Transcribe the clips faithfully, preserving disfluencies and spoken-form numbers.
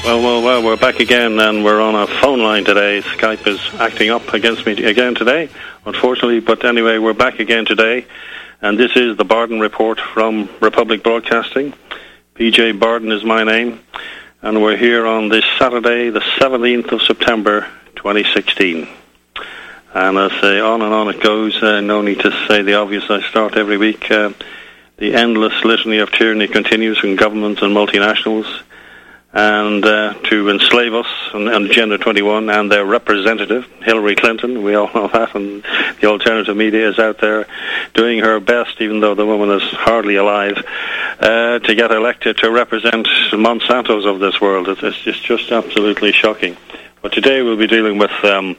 Well, well, well, we're back again, and we're on a phone line today. Skype is acting up against me again today, unfortunately. But anyway, we're back again today, and this is the Barden Report from Republic Broadcasting. P J Barden is my name, and we're here on this Saturday, the seventeenth of September, twenty sixteen. And I say on and on it goes. Uh, no need to say the obvious. I start every week. Uh, the endless litany of tyranny continues from governments and multinationals, and uh, to enslave us and, and Agenda twenty-one and their representative, Hillary Clinton. We all know that, and the alternative media is out there doing her best, even though the woman is hardly alive, uh, to get elected to represent Monsantos of this world. It's, it's, it's just absolutely shocking. But today we'll be dealing with um,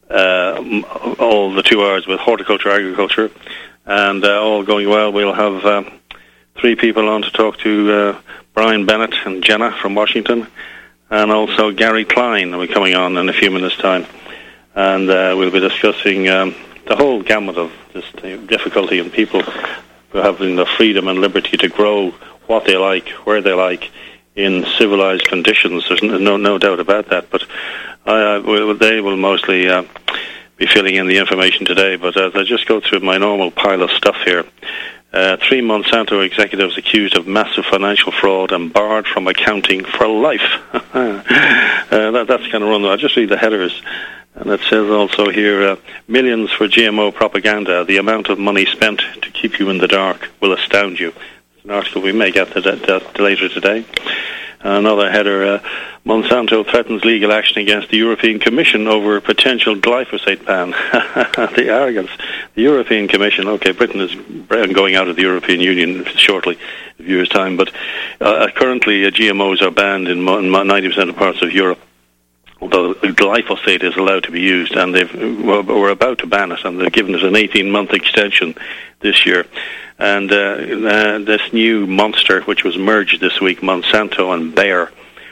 uh, all the two hours with horticulture, agriculture, and uh, all going well. We'll have uh, three people on to talk to uh, Brian Bennett and Jenna from Washington, and also Gary Klein will be coming on in a few minutes' time. And uh, we'll be discussing um, the whole gamut of this difficulty in people having the freedom and liberty to grow what they like, where they like, in civilized conditions. There's no no doubt about that. But uh, well, they will mostly uh, be filling in the information today. But as I just go through my normal pile of stuff here, Uh, three Monsanto executives accused of massive financial fraud and barred from accounting for life. uh, that, that's kind of run. I'll just read the headers. And it says also here, uh, millions for G M O propaganda. The amount of money spent to keep you in the dark will astound you. It's an article we may get to that, that later today. Another header, uh, Monsanto threatens legal action against the European Commission over a potential glyphosate ban. The arrogance. The European Commission, okay, Britain is going out of the European Union shortly, in a year's time, but uh, currently uh, G M Os are banned in ninety percent of parts of Europe, although glyphosate is allowed to be used, and they've, well, we're about to ban it, and they've given it an eighteen-month extension this year. And uh, uh, this new monster, which was merged this week, Monsanto and Bayer,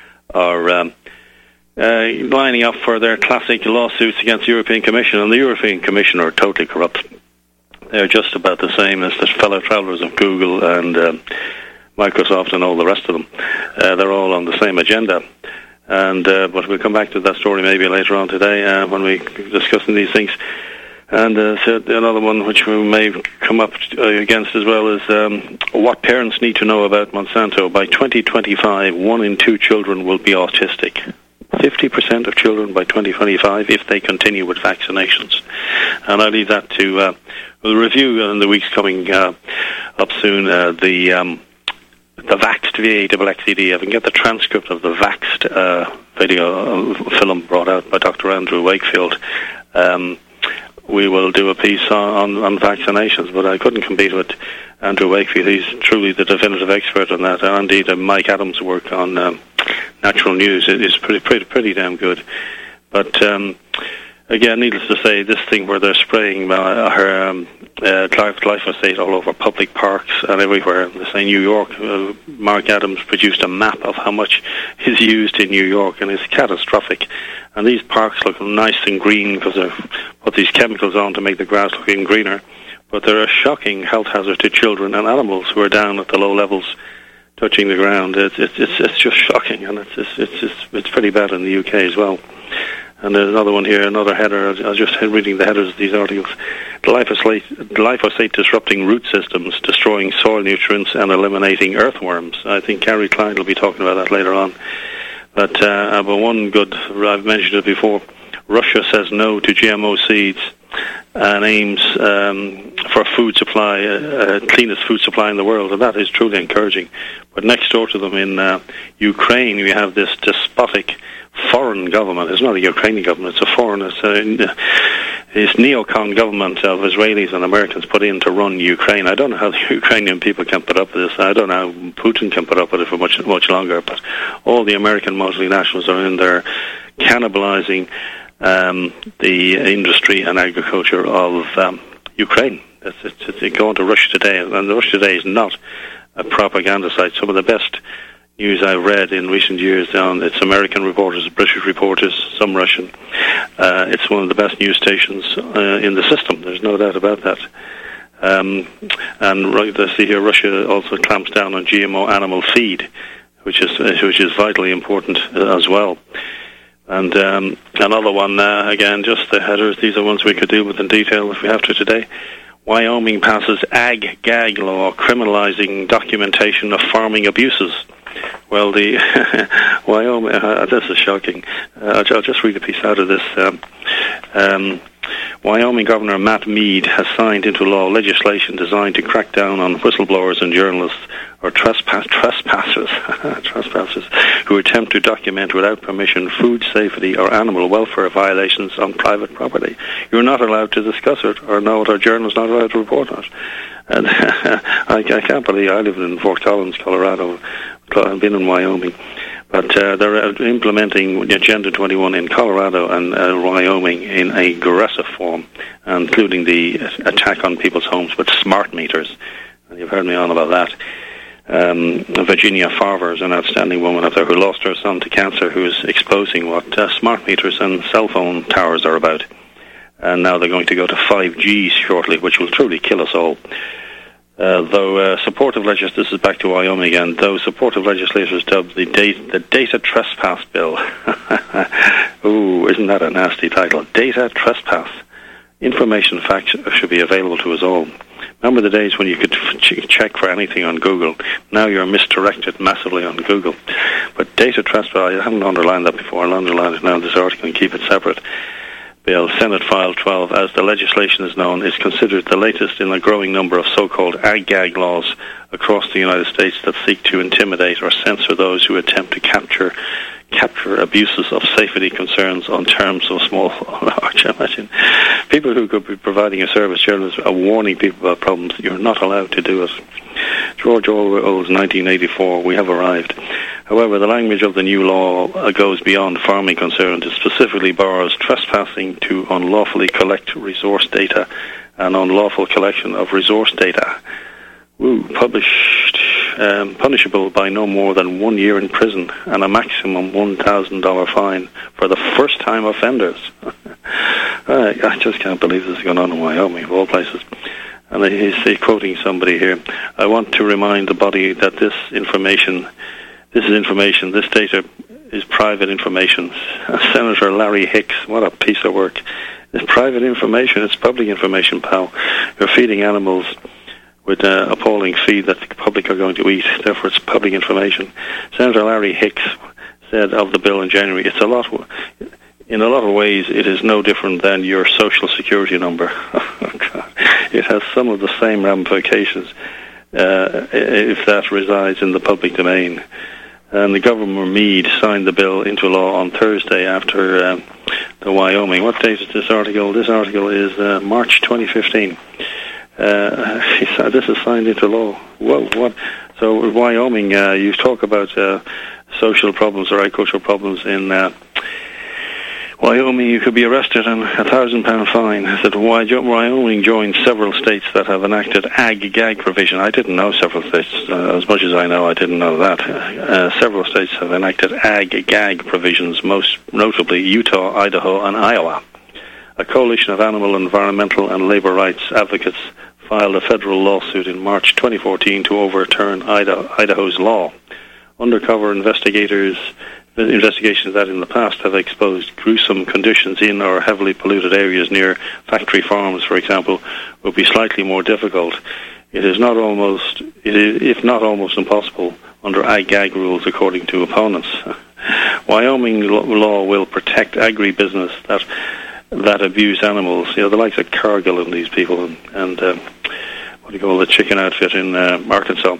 are um, uh, lining up for their classic lawsuits against the European Commission. And the European Commission are totally corrupt. They're just about the same as the fellow travelers of Google and um, Microsoft and all the rest of them. Uh, they're all on the same agenda. And uh, but we'll come back to that story maybe later on today uh, when we're discussing these things. And uh, so another one which we may come up against as well is um, what parents need to know about Monsanto. By twenty twenty-five, one in two children will be autistic. fifty percent of children by twenty twenty-five if they continue with vaccinations. And I leave that to uh, we'll review in the weeks coming uh, up soon uh, the um, the Vaxxed V A X X E D. I can get the transcript of the Vaxxed uh, video uh, film brought out by Doctor Andrew Wakefield. Um, we will do a piece on, on, on vaccinations, but I couldn't compete with Andrew Wakefield. He's truly the definitive expert on that. And indeed, uh, Mike Adams' work on um, Natural News is pretty, pretty, pretty damn good. But um, again, needless to say, this thing where they're spraying uh, her um, uh, glyphosate all over public parks and everywhere. They say New York, uh, Mark Adams produced a map of how much is used in New York, and it's catastrophic. And these parks look nice and green because they've put these chemicals on to make the grass look even greener. But they're a shocking health hazard to children and animals who are down at the low levels touching the ground. It's it's it's, it's just shocking, and it's it's it's it's, it's pretty bad in the U K as well. And there's another one here, another header. I was just reading the headers of these articles. Glyphosate, glyphosate disrupting root systems, destroying soil nutrients, and eliminating earthworms. I think Gary Klein will be talking about that later on. But, uh, but one good, I've mentioned it before, Russia says no to G M O seeds and aims um, for food supply, uh, uh, cleanest food supply in the world, and that is truly encouraging. But next door to them in uh, Ukraine, we have this despotic foreign government. It's not a Ukrainian government, it's a foreign, it's a, it's neocon government of Israelis and Americans put in to run Ukraine. I don't know how the Ukrainian people can put up with this. I don't know how Putin can put up with it for much much longer, but all the American multinationals are in there cannibalizing um, the industry and agriculture of um, Ukraine. It's, it's, it's going to Russia Today, and Russia Today is not a propaganda site. Some of the best news I've read in recent years on it's American reporters, British reporters, some Russian. Uh, it's one of the best news stations uh, in the system. There's no doubt about that. Um, and right, I see here Russia also clamps down on G M O animal feed. which is which is vitally important as well. And um, another one, uh, again, just the headers. These are ones we could deal with in detail if we have to today. Wyoming passes ag-gag law criminalizing documentation of farming abuses. Well, the Wyoming, uh, this is shocking. Uh, I'll just read a piece out of this. Um, um, Wyoming Governor Matt Mead has signed into law legislation designed to crack down on whistleblowers and journalists or trespass, trespassers, trespassers who attempt to document without permission food safety or animal welfare violations on private property. You're not allowed to discuss it or know it, or journalists not allowed to report on it. And I, I can't believe I live in Fort Collins, Colorado. I've been in Wyoming. But uh, they're implementing Agenda twenty-one in Colorado and uh, Wyoming in a aggressive form, including the attack on people's homes with smart meters. And you've heard me on about that. Um, Virginia Farver is an outstanding woman up there who lost her son to cancer, who is exposing what uh, smart meters and cell phone towers are about. And now they're going to go to five G shortly, which will truly kill us all. Uh, though uh, supportive legislators, this is back to Wyoming again, though supportive legislators dubbed the, data, the Data Trespass Bill. Ooh, isn't that a nasty title? Data Trespass. Information facts should be available to us all. Remember the days when you could ch- check for anything on Google? Now you're misdirected massively on Google. But data trespass, I haven't underlined that before. I'll underline it now in this article and keep it separate. Bill, Senate File twelve, as the legislation is known, is considered the latest in a growing number of so-called ag-gag laws across the United States that seek to intimidate or censor those who attempt to capture capture abuses of safety concerns on terms of small or large. Imagine people who could be providing a service, journalists are warning people about problems. You're not allowed to do it. George Orwell's nineteen eighty-four, we have arrived. However, the language of the new law goes beyond farming concerns. It specifically bars trespassing to unlawfully collect resource data and unlawful collection of resource data. Woo, published, um, punishable by no more than one year in prison and a maximum one thousand dollars fine for the first-time offenders. I, I just can't believe this is going on in Wyoming, of all places. And he's, he's quoting somebody here. I want to remind the body that this information, this is information, this data is private information. Senator Larry Hicks, what a piece of work. It's private information, it's public information, pal. You're feeding animals with uh, appalling feed that the public are going to eat. Therefore, it's public information. Senator Larry Hicks said of the bill in January, it's a lot, in a lot of ways, it is no different than your social security number. It has some of the same ramifications uh, if that resides in the public domain. And the Governor Mead signed the bill into law on Thursday after uh, the Wyoming. What date is this article? This article is uh, March twenty fifteen. Uh, he said this is signed into law. Whoa, what? So Wyoming, uh, you talk about uh, social problems or agricultural problems in uh, Wyoming, you could be arrested and a thousand pound fine. That Wyoming joined several states that have enacted ag-gag provision. I didn't know several states. Uh, as much as I know, I didn't know that. Uh, several states have enacted ag-gag provisions, most notably Utah, Idaho, and Iowa. A coalition of animal, environmental, and labor rights advocates filed a federal lawsuit in March twenty fourteen to overturn Idaho, Idaho's law. Undercover investigators investigations that in the past have exposed gruesome conditions in or heavily polluted areas near factory farms, for example, will be slightly more difficult. It is not almost, it is, if not almost impossible, under ag-gag rules, according to opponents. Wyoming law will protect agribusiness that that abuse animals. You know, the likes of Cargill and these people, and, and uh, what do you call the chicken outfit in uh, Arkansas.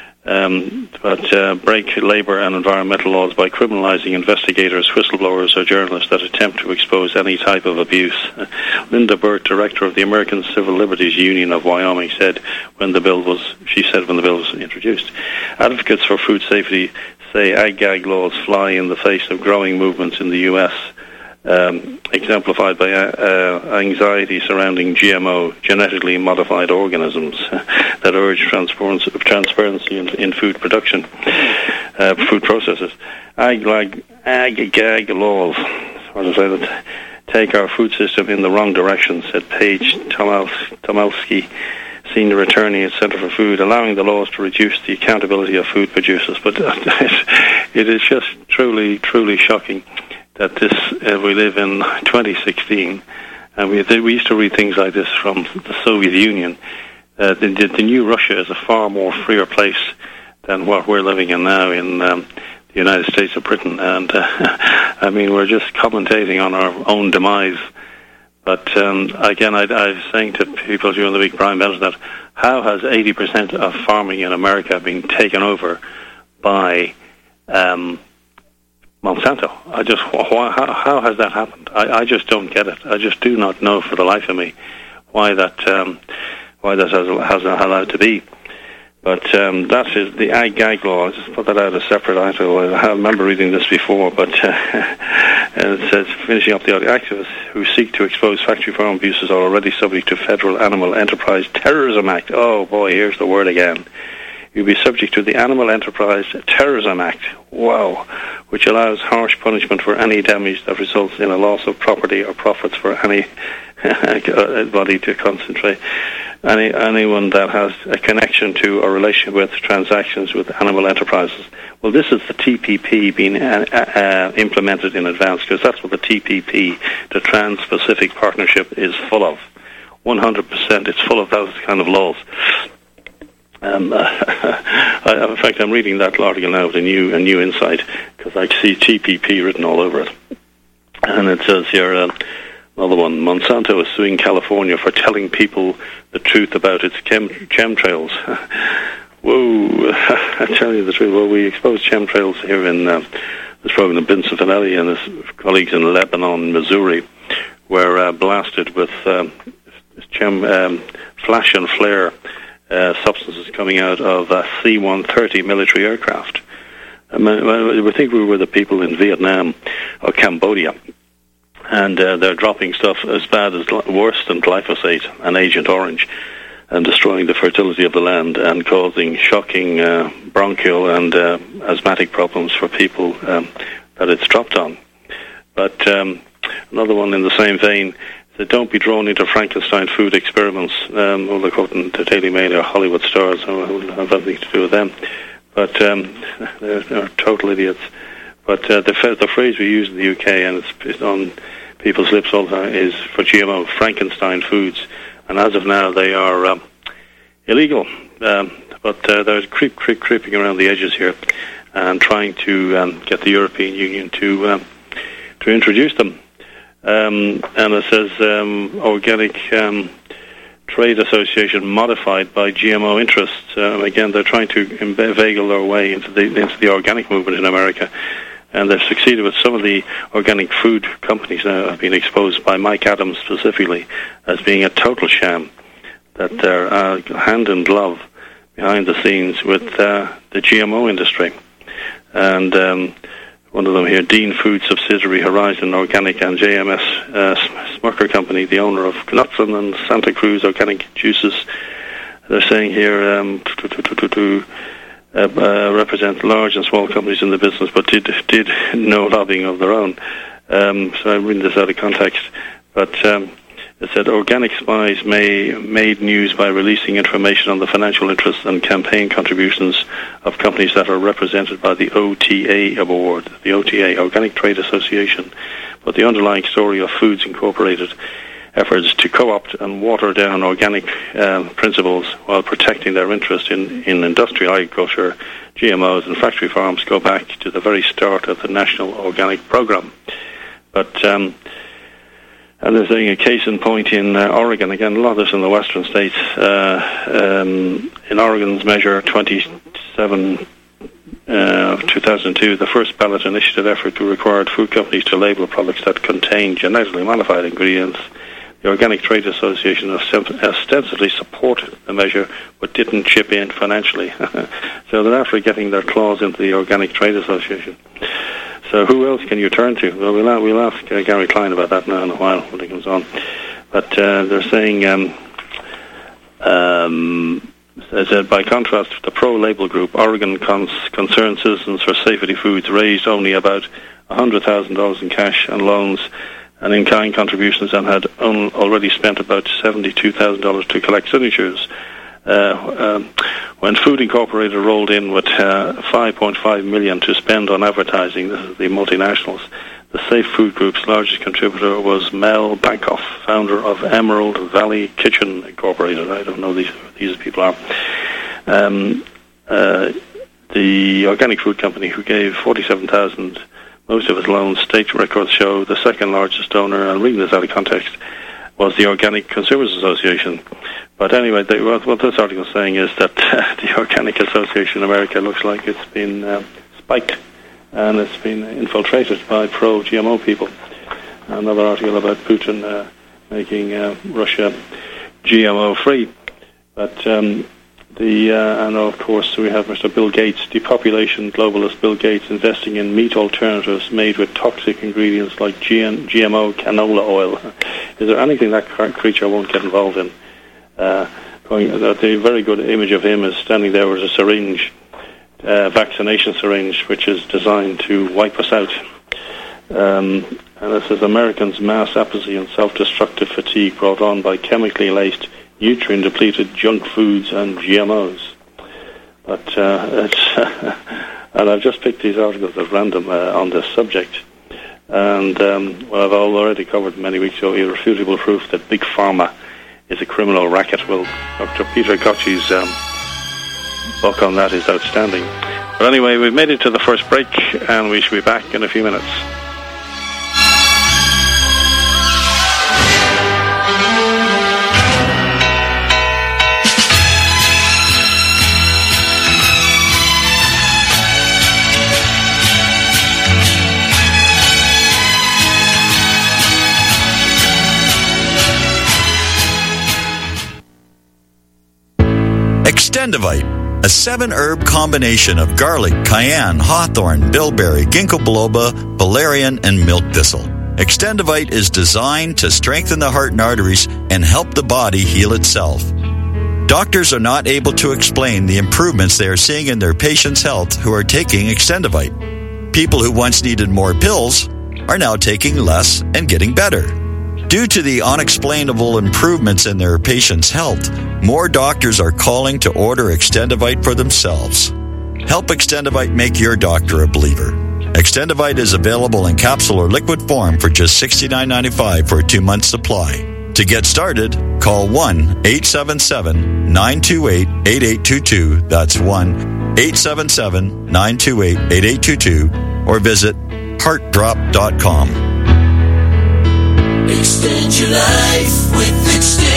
Um, but uh, break labor and environmental laws by criminalizing investigators, whistleblowers, or journalists that attempt to expose any type of abuse. Uh, Linda Burt, director of the American Civil Liberties Union of Wyoming, said when the bill was, she said when the bill was introduced, advocates for food safety say ag-gag laws fly in the face of growing movements in the U S, Um, exemplified by uh, anxiety surrounding G M O, genetically modified organisms, that urge transparency, transparency in, in food production, uh, food processes. Ag-gag ag laws, what is that, take our food system in the wrong direction, said Paige Tomalski, senior attorney at Centre for Food, allowing the laws to reduce the accountability of food producers. But uh, it is just truly, truly shocking that this uh, we live in twenty sixteen, and we we used to read things like this from the Soviet Union. Uh, the, the new Russia is a far more freer place than what we're living in now in um, the United States of Britain. And uh, I mean, we're just commentating on our own demise. But um, again, I, I was saying to people during the week, Brian Bennett, that how has eighty percent of farming in America been taken over by um, Monsanto? I just why, how, how has that happened? I, I just don't get it. I just do not know for the life of me why that um, why that has, has allowed to be. But um, that is the ag gag law. I'll just put that out as a separate article. I remember reading this before, but uh, it says, finishing up the activists who seek to expose factory farm abuses are already subject to Federal Animal Enterprise Terrorism Act. Oh boy, here's the word again. You'll be subject to the Animal Enterprise Terrorism Act. Wow. Which allows harsh punishment for any damage that results in a loss of property or profits for any body to concentrate. Any anyone that has a connection to or relation with transactions with animal enterprises. Well, this is the T P P being uh, uh, implemented in advance, because that's what the T P P, the Trans-Pacific Partnership, is full of. one hundred percent, it's full of those kind of laws. Um, uh, I, in fact, I'm reading that article now with a new, a new insight, because I see T P P written all over it. And it says here, uh, another one, Monsanto is suing California for telling people the truth about its chem- chemtrails. Whoa, I tell you the truth. Well, we exposed chemtrails here in uh, this program. Vincent Finelli and his colleagues in Lebanon, Missouri, were uh, blasted with um, chem, um, flash and flare uh, substances coming out of uh, C one thirty military aircraft. I mean, we think we were the people in Vietnam or Cambodia. And uh, they're dropping stuff as bad as, worse than glyphosate and Agent Orange, and destroying the fertility of the land and causing shocking uh, bronchial and uh, asthmatic problems for people um, that it's dropped on. But um, another one in the same vein, that don't be drawn into Frankenstein food experiments. Um, well, they're quoting the Daily Mail or Hollywood stars, so I wouldn't have anything to do with them. But um, they're, they're total idiots. But uh, the, the phrase we use in the U K, and it's, it's on people's lips all the time, is for G M O, Frankenstein foods. And as of now, they are um, illegal. Um, but uh, they're creep, creep, creeping around the edges here and trying to um, get the European Union to um, to introduce them. Um, and it says um, Organic um, Trade Association modified by G M O interests. Um, again, they're trying to inveigle their way into the into the organic movement in America. And they've succeeded with some of the organic food companies now have been exposed by Mike Adams specifically as being a total sham, that they're uh, hand in glove behind the scenes with uh, the G M O industry. And um, one of them here, Dean Food subsidiary Horizon Organic and J M S uh, Smucker Company, the owner of Knutson and Santa Cruz Organic Juices, they're saying here um, to, to, to, to Uh, uh, represent large and small companies in the business, but did did no lobbying of their own. Um, so I'm reading this out of context. But um, it said organic spies may made news by releasing information on the financial interests and campaign contributions of companies that are represented by the O T A award, the O T A, Organic Trade Association. But the underlying story of Foods Incorporated efforts to co-opt and water down organic uh, principles while protecting their interest in, in industrial agriculture, G M Os and factory farms go back to the very start of the National Organic Program. But, um, and they're saying a case in point in uh, Oregon, again, a lot of this in the western states, uh, um, in Oregon's Measure twenty-seven, uh, two thousand two, the first ballot initiative effort to require food companies to label products that contain genetically modified ingredients. The Organic Trade Association ostensibly supported the measure, but didn't chip in financially. So they're after getting their claws into the Organic Trade Association. So who else can you turn to? Well, we'll, we'll ask uh, Gary Klein about that now in a while when he comes on. But uh, they're saying, um, um, as, uh, by contrast, the pro-label group, Oregon Cons- Concerned Citizens for Safety Foods, raised only about one hundred thousand dollars in cash and loans and in-kind contributions, and had on, already spent about seventy-two thousand dollars to collect signatures. uh, um, when Food Incorporated rolled in with uh, five point five million dollars to spend on advertising, this is the multinationals, the Safe Food Group's largest contributor was Mel Bankoff, founder of Emerald Valley Kitchen Incorporated. I don't know who these, these people are. Um, uh, the organic food company, who gave forty-seven thousand dollars, most of its loans, state records show the second largest donor, and reading this out of context, was the Organic Consumers Association. But anyway, they, what, what this article is saying is that uh, the Organic Association in America looks like it's been uh, spiked, and it's been infiltrated by pro-G M O people. Another article about Putin uh, making uh, Russia G M O-free. But um, the uh, and of course we have Mister Bill Gates, depopulation globalist Bill Gates, investing in meat alternatives made with toxic ingredients like G M O canola oil. Is there anything that creature won't get involved in? Uh, going, uh, the very good image of him is standing there with a syringe, uh, vaccination syringe, which is designed to wipe us out. Um, and this is Americans' mass apathy and self-destructive fatigue brought on by chemically laced, nutrient-depleted junk foods and G M Os. But uh, it's and I've just picked these articles at random uh, on this subject. And um, well, I've already covered many weeks ago irrefutable proof that Big Pharma is a criminal racket. Well, Doctor Peter Gotchi's um, book on that is outstanding. But anyway, we've made it to the first break, and we shall be back in a few minutes. Extendivite, a seven-herb combination of garlic, cayenne, hawthorn, bilberry, ginkgo biloba, valerian, and milk thistle. Extendivite is designed to strengthen the heart and arteries and help the body heal itself. Doctors are not able to explain the improvements they are seeing in their patients' health who are taking Extendivite. People who once needed more pills are now taking less and getting better. Due to the unexplainable improvements in their patients' health, more doctors are calling to order Extendivite for themselves. Help Extendivite make your doctor a believer. Extendivite is available in capsule or liquid form for just sixty-nine ninety-five for a two-month supply. To get started, call one eight seven seven, nine two eight, eight eight two two. That's one eight seven seven, nine two eight, eight eight two two, or visit heart drop dot com. Extend your life with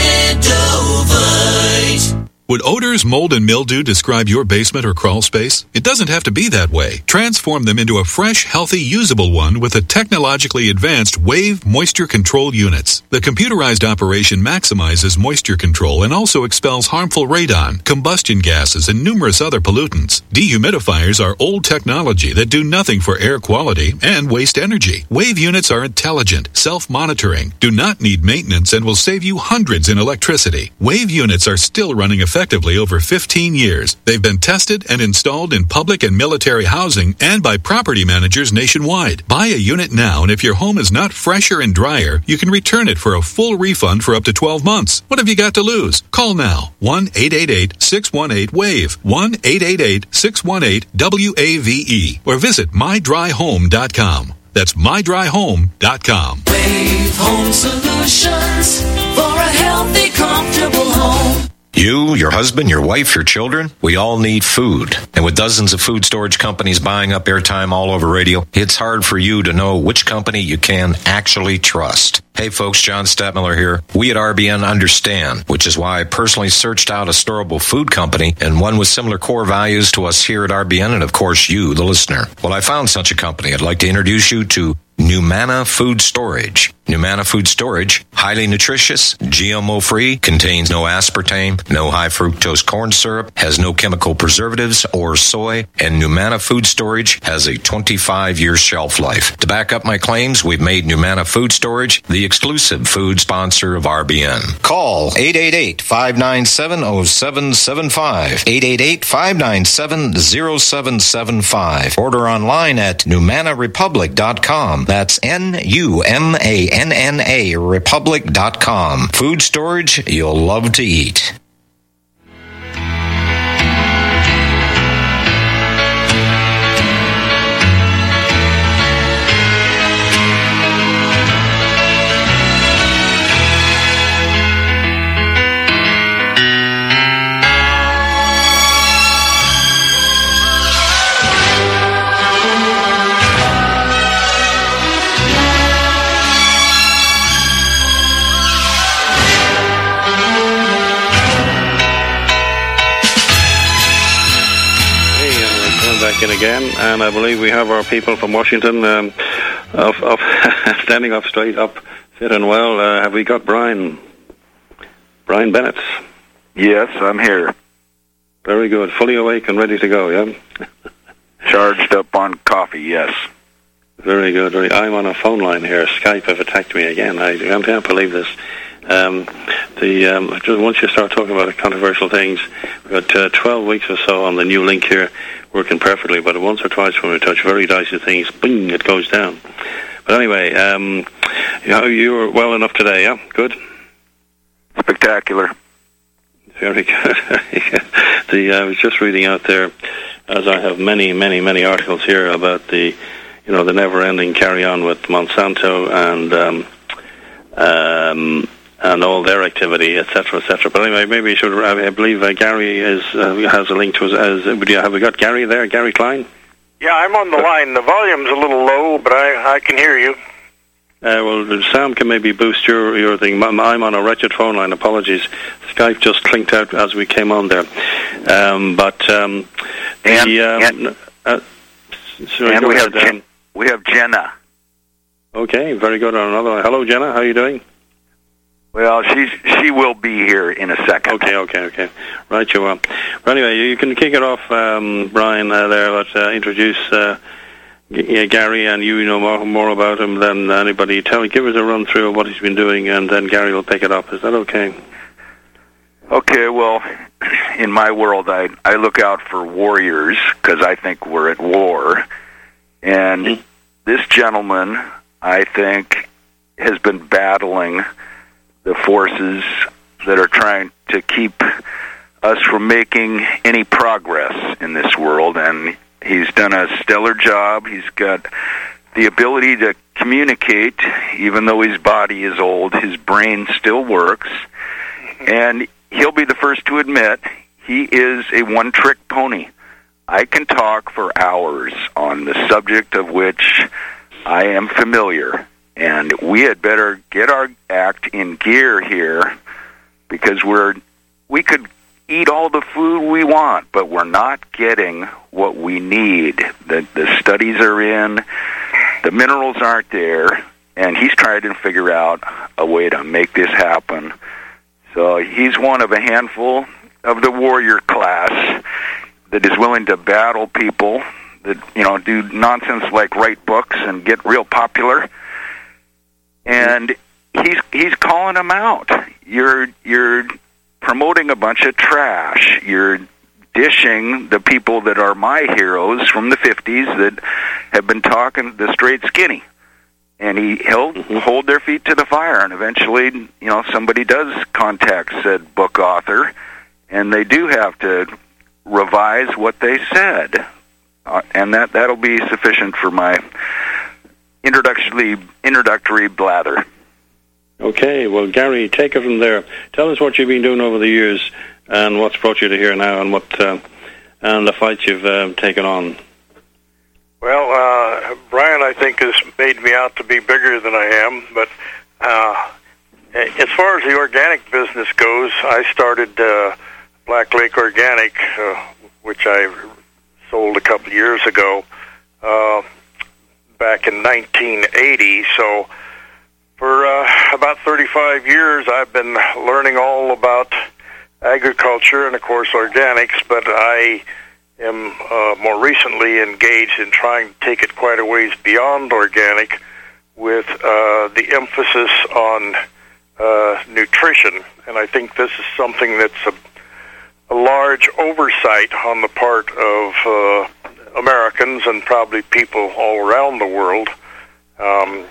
Extendovite. Would odors, mold, and mildew describe your basement or crawl space? It doesn't have to be that way. Transform them into a fresh, healthy, usable one with the technologically advanced Wave Moisture Control Units. The computerized operation maximizes moisture control and also expels harmful radon, combustion gases, and numerous other pollutants. Dehumidifiers are old technology that do nothing for air quality and waste energy. Wave units are intelligent, self-monitoring, do not need maintenance, and will save you hundreds in electricity. Wave units are still running effectively effectively over fifteen years. They've been tested and installed in public and military housing and by property managers nationwide. Buy a unit now, and if your home is not fresher and drier, you can return it for a full refund for up to twelve months. What have you got to lose? Call now. one eight eight eight, six one eight, W A V E. one eight eight eight, six one eight, W A V E. Or visit my dry home dot com. That's my dry home dot com. Wave Home Solutions for a healthy, comfortable home. You, your husband, your wife, your children, we all need food. And with dozens of food storage companies buying up airtime all over radio, it's hard for you to know which company you can actually trust. Hey folks, John Stadtmiller here. We at R B N understand, which is why I personally searched out a storable food company and one with similar core values to us here at R B N and of course you, the listener. Well, I found such a company. I'd like to introduce you to Numana Food Storage. Numana Food Storage, highly nutritious, G M O-free, contains no aspartame, no high fructose corn syrup, has no chemical preservatives or soy, and Numana Food Storage has a twenty-five year shelf life. To back up my claims, we've made Numana Food Storage the exclusive food sponsor of R B N. Call eight eight eight, five nine seven, zero seven seven five, eight eight eight, five nine seven, zero seven seven five. Order online at numana republic dot com. That's N U M A N N A republic dot com. Food storage you'll love to eat. back in again, and I believe we have our people from Washington um, up, up standing up straight, up, fit and well. Uh, have we got Brian? Brian Bennett? Yes, I'm here. Very good. Fully awake and ready to go, yeah? Charged up on coffee, yes. Very good. Very, I'm on a phone line here. Skype have attacked me again. I, I can't believe this. Um, the um, just once you start talking about controversial things, we've got uh, twelve weeks or so on the new link here, working perfectly. But once or twice when we touch very dicey things, bing, it goes down. But anyway, um, you, you were well enough today, yeah? Good? Spectacular. Very good. the, uh, I was just reading out there, as I have many, many, many articles here about the, you know, the never-ending carry-on with Monsanto and um, um, and all their activity, et cetera, et cetera. But anyway, maybe you should. I believe uh, Gary is uh, has a link to us. As, uh, have we got Gary there? Gary Klein? Yeah, I'm on the line. The volume's a little low, but I I can hear you. Uh, well, Sam can maybe boost your, your thing. I'm on a wretched phone line. Apologies. Skype just clinked out as we came on there. Um, but um, and, the, um, and, uh, sorry, and we ahead, have um, we have Jenna. Okay, very good. On another line. Hello, Jenna. How are you doing? Well, she's she will be here in a second. Okay, okay, okay. Right, you are. Well, anyway, you can kick it off, um, Brian. Uh, there, let's uh, introduce. Uh, Yeah, Gary, and you know more, more about him than anybody. Tell, give us a run through of what he's been doing, and then Gary will pick it up. Is that okay? Okay. Well, in my world, I I look out for warriors because I think we're at war, and mm-hmm. this gentleman, I think, has been battling the forces that are trying to keep us from making any progress in this world, and he's done a stellar job. He's got the ability to communicate, even though his body is old. His brain still works. And he'll be the first to admit he is a one-trick pony. I can talk for hours on the subject of which I am familiar. And we had better get our act in gear here because we're we could eat all the food we want, but we're not getting what we need. The the studies are in, the minerals aren't there, and he's trying to figure out a way to make this happen. So he's one of a handful of the warrior class that is willing to battle people that, you know, do nonsense like write books and get real popular. And he's he's calling them out. You're you're promoting a bunch of trash. You're dishing the people that are my heroes from the fifties that have been talking the straight skinny. And he, he'll mm-hmm. hold their feet to the fire, and eventually, you know, somebody does contact said book author, and they do have to revise what they said. Uh, and that, that'll be sufficient for my introductory, introductory blather. Okay, well, Gary, take it from there. Tell us what you've been doing over the years and what's brought you to here now and what uh, and the fight you've uh, taken on. Well, uh, Brian, I think, has made me out to be bigger than I am. But uh, as far as the organic business goes, I started uh, Black Lake Organic, uh, which I sold a couple of years ago, uh, back in nineteen eighty. So for uh, about thirty-five years, I've been learning all about agriculture and, of course, organics, but I am uh, more recently engaged in trying to take it quite a ways beyond organic with uh, the emphasis on uh, nutrition. And I think this is something that's a, a large oversight on the part of uh, Americans and probably people all around the world. Um,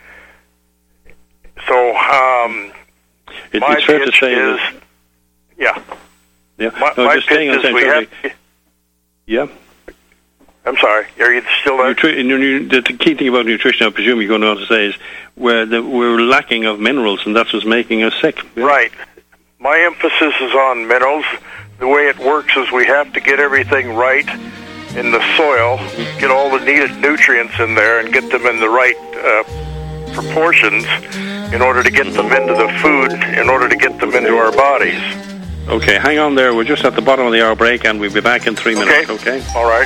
so um, it, my it's fair pitch to say is... that, yeah. Yeah. My, no, my just pitch is we have... Yeah. I'm sorry. Are you still there? Nutri- the key thing about nutrition, I presume you're going to want to say, is where the, we're lacking of minerals, and that's what's making us sick. Yeah? Right. My emphasis is on minerals. The way it works is we have to get everything right in the soil, get all the needed nutrients in there, and get them in the right uh, proportions in order to get them into the food, in order to get them into our bodies. Okay, hang on there. We're just at the bottom of the hour break, and we'll be back in three minutes, okay? All right.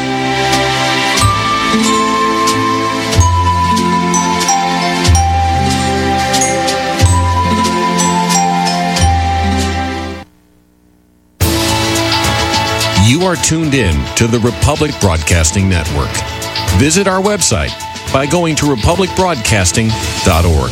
You are tuned in to the Republic Broadcasting Network. Visit our website by going to republic broadcasting dot org.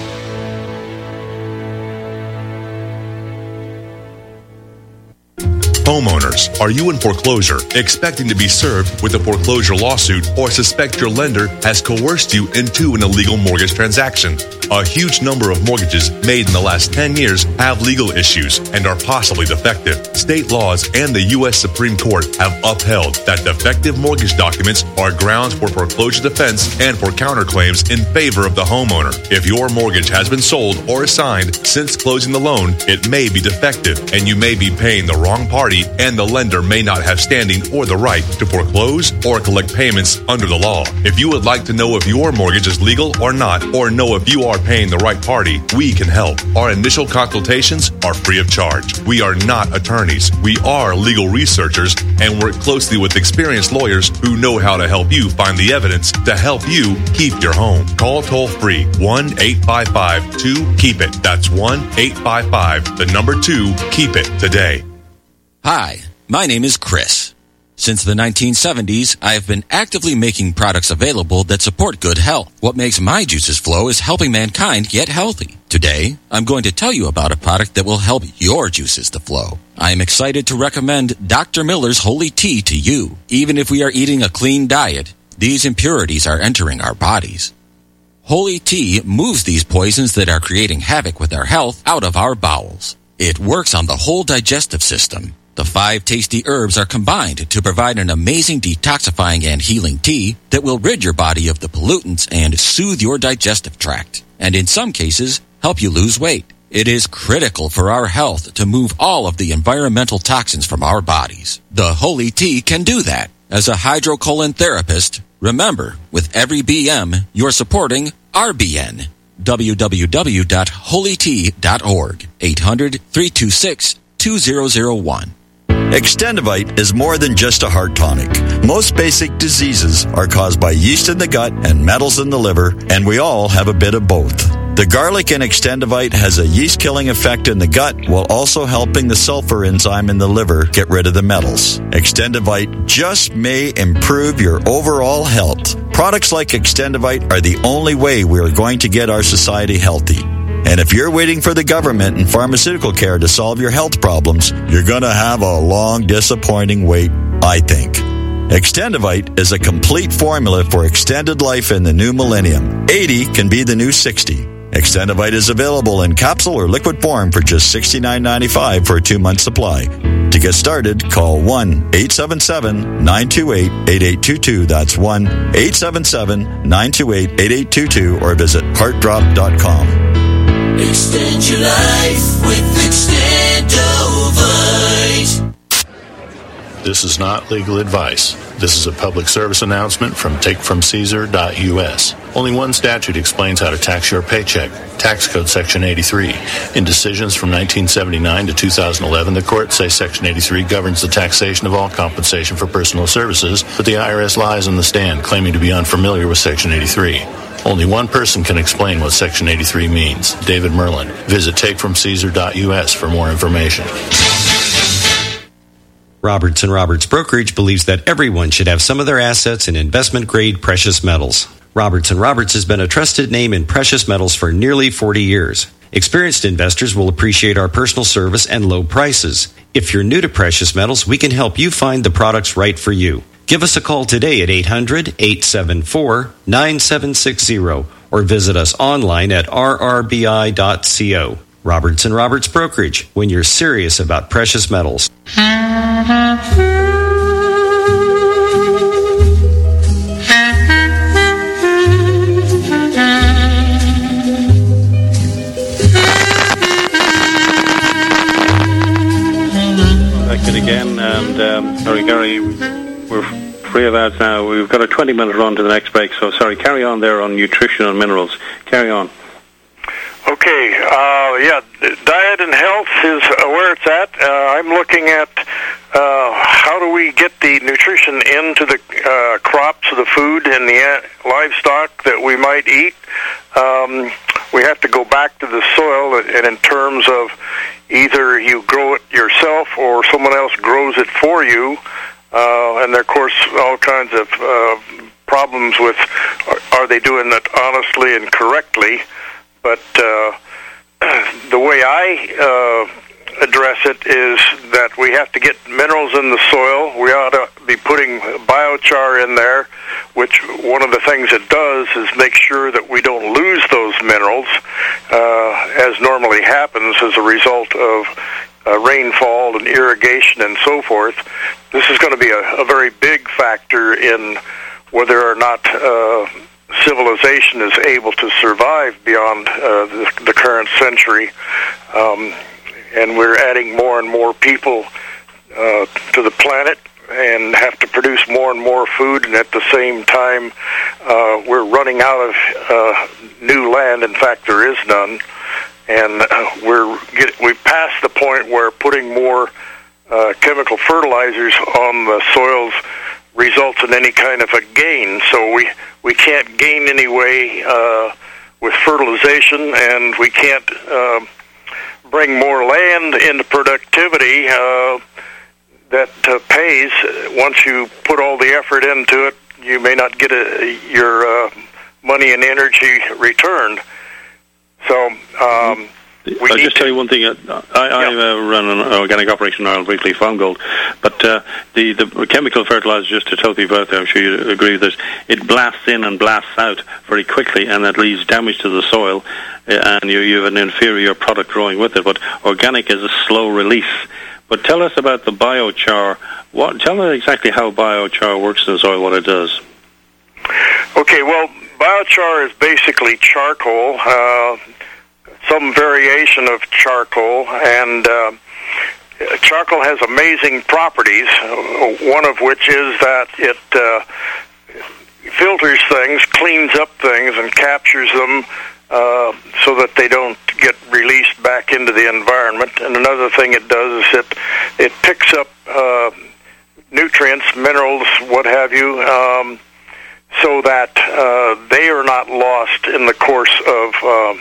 Homeowners, are you in foreclosure, expecting to be served with a foreclosure lawsuit, or suspect your lender has coerced you into an illegal mortgage transaction? A huge number of mortgages made in the last ten years have legal issues and are possibly defective. State laws and the U S Supreme Court have upheld that defective mortgage documents are grounds for foreclosure defense and for counterclaims in favor of the homeowner. If your mortgage has been sold or assigned since closing the loan, it may be defective and you may be paying the wrong party, and the lender may not have standing or the right to foreclose or collect payments under the law. If you would like to know if your mortgage is legal or not, or know if you are paying the right party, we can help. Our initial consultations are free of charge. We are not attorneys. We are legal researchers and work closely with experienced lawyers who know how to help you find the evidence to help you keep your home. Call toll free one eight five five two keep it. That's one eight five five, the number two, keep it today. Hi, my name is Chris. Since the nineteen seventies, I have been actively making products available that support good health. What makes my juices flow is helping mankind get healthy. Today, I'm going to tell you about a product that will help your juices to flow. I am excited to recommend Doctor Miller's Holy Tea to you. Even if we are eating a clean diet, these impurities are entering our bodies. Holy Tea moves these poisons that are creating havoc with our health out of our bowels. It works on the whole digestive system. The five tasty herbs are combined to provide an amazing detoxifying and healing tea that will rid your body of the pollutants and soothe your digestive tract, and in some cases, help you lose weight. It is critical for our health to move all of the environmental toxins from our bodies. The Holy Tea can do that. As a hydrocolon therapist, remember, with every B M, you're supporting R B N. w w w dot holy tea dot org. eight hundred, three two six, two zero zero one. Extendivite is more than just a heart tonic. Most basic diseases are caused by yeast in the gut and metals in the liver, and we all have a bit of both. The garlic in Extendivite has a yeast-killing effect in the gut while also helping the sulfur enzyme in the liver get rid of the metals. Extendivite just may improve your overall health. Products like Extendivite are the only way we are going to get our society healthy. And if you're waiting for the government and pharmaceutical care to solve your health problems, you're going to have a long, disappointing wait, I think. Extendivite is a complete formula for extended life in the new millennium. eighty can be the new sixty. Extendivite is available in capsule or liquid form for just sixty-nine ninety-five for a two-month supply. To get started, call one eight seven seven, nine two eight, eight eight two two. That's one eight seven seven, nine two eight, eight eight two two or visit heart drop dot com. Extend your life with Extendovite. This is not legal advice. This is a public service announcement from take from caesar dot u s. Only one statute explains how to tax your paycheck, Tax Code Section eighty-three. In decisions from nineteen seventy-nine to two thousand eleven, the courts say Section eighty-three governs the taxation of all compensation for personal services, but the I R S lies on the stand, claiming to be unfamiliar with Section eighty-three. Only one person can explain what Section eighty-three means, David Merlin. Visit take from caesar dot u s for more information. Roberts and Roberts Brokerage believes that everyone should have some of their assets in investment-grade precious metals. Roberts and Roberts has been a trusted name in precious metals for nearly forty years. Experienced investors will appreciate our personal service and low prices. If you're new to precious metals, we can help you find the products right for you. Give us a call today at eight hundred, eight seven four, nine seven six zero or visit us online at r r b i dot co. Roberts and Roberts Brokerage, when you're serious about precious metals. Back in again, and um, sorry, Gary, we're free of ads now. We've got a twenty-minute run to the next break, so sorry, carry on there on nutrition and minerals. Carry on. Okay, uh, yeah, diet and health is uh, where it's at. Uh, I'm looking at uh, how do we get the nutrition into the uh, crops, the food, and the uh, livestock that we might eat. Um, we have to go back to the soil, and in terms of either you grow it yourself or someone else grows it for you. Uh, and there, of course, all kinds of uh, problems with are, are they doing it honestly and correctly. But uh, the way I uh, address it is that we have to get minerals in the soil. We ought to be putting biochar in there, which one of the things it does is make sure that we don't lose those minerals, uh, as normally happens as a result of uh, rainfall and irrigation and so forth. This is going to be a, a very big factor in whether or not Uh, civilization is able to survive beyond uh, the, the current century, um, and we're adding more and more people uh, to the planet and have to produce more and more food, and at the same time uh, we're running out of uh, new land. In fact, there is none, and uh, we're get, we've passed the point where putting more uh, chemical fertilizers on the soils results in any kind of a gain. So we we can't gain any way uh, with fertilization, and we can't uh, bring more land into productivity uh, that uh, pays. Once you put all the effort into it, you may not get a, your uh, money and energy returned. So um, we I'll need just to, tell you one thing. I, I yeah. uh, run an organic operation in Ireland, Weekly Farm Gold, but uh, the, the chemical fertilizer, just to tell people out there, I'm sure you agree with this, it blasts in and blasts out very quickly, and that leaves damage to the soil, uh, and you, you have an inferior product growing with it. But organic is a slow release. But tell us about the biochar. What, tell us exactly how biochar works in the soil, what it does. Okay, well, biochar is basically charcoal, uh, some variation of charcoal, and uh, charcoal has amazing properties, one of which is that it uh, filters things, cleans up things, and captures them uh, so that they don't get released back into the environment. And another thing it does is it, it picks up uh, nutrients, minerals, what have you, um, so that uh, they are not lost in the course of uh,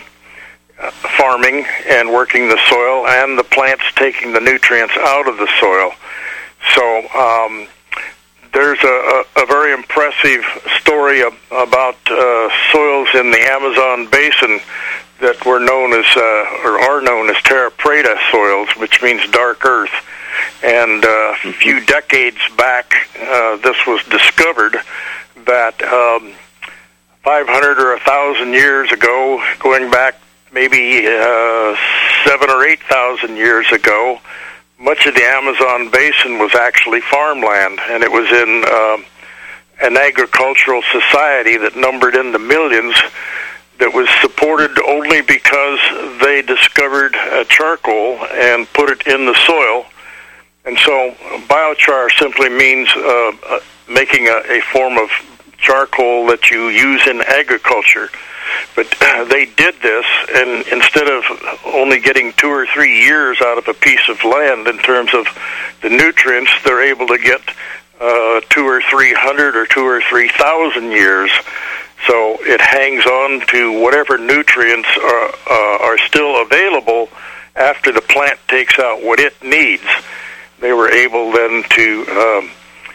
farming and working the soil, and the plants taking the nutrients out of the soil. So um, there's a, a, a very impressive story of, about uh, soils in the Amazon basin that were known as, uh, or are known as terra preta soils, which means dark earth. And uh, a few decades back, uh, this was discovered that um, five hundred or one thousand years ago, going back maybe uh, seven or eight thousand years ago, much of the Amazon basin was actually farmland, and it was in uh, an agricultural society that numbered in the millions, that was supported only because they discovered uh, charcoal and put it in the soil. And so biochar simply means uh, uh, making a, a form of charcoal that you use in agriculture. But uh, they did this, and instead of only getting two or three years out of a piece of land in terms of the nutrients, they're able to get uh, two or three hundred or two or three thousand years. So it hangs on to whatever nutrients are, uh, are still available after the plant takes out what it needs. They were able then to um,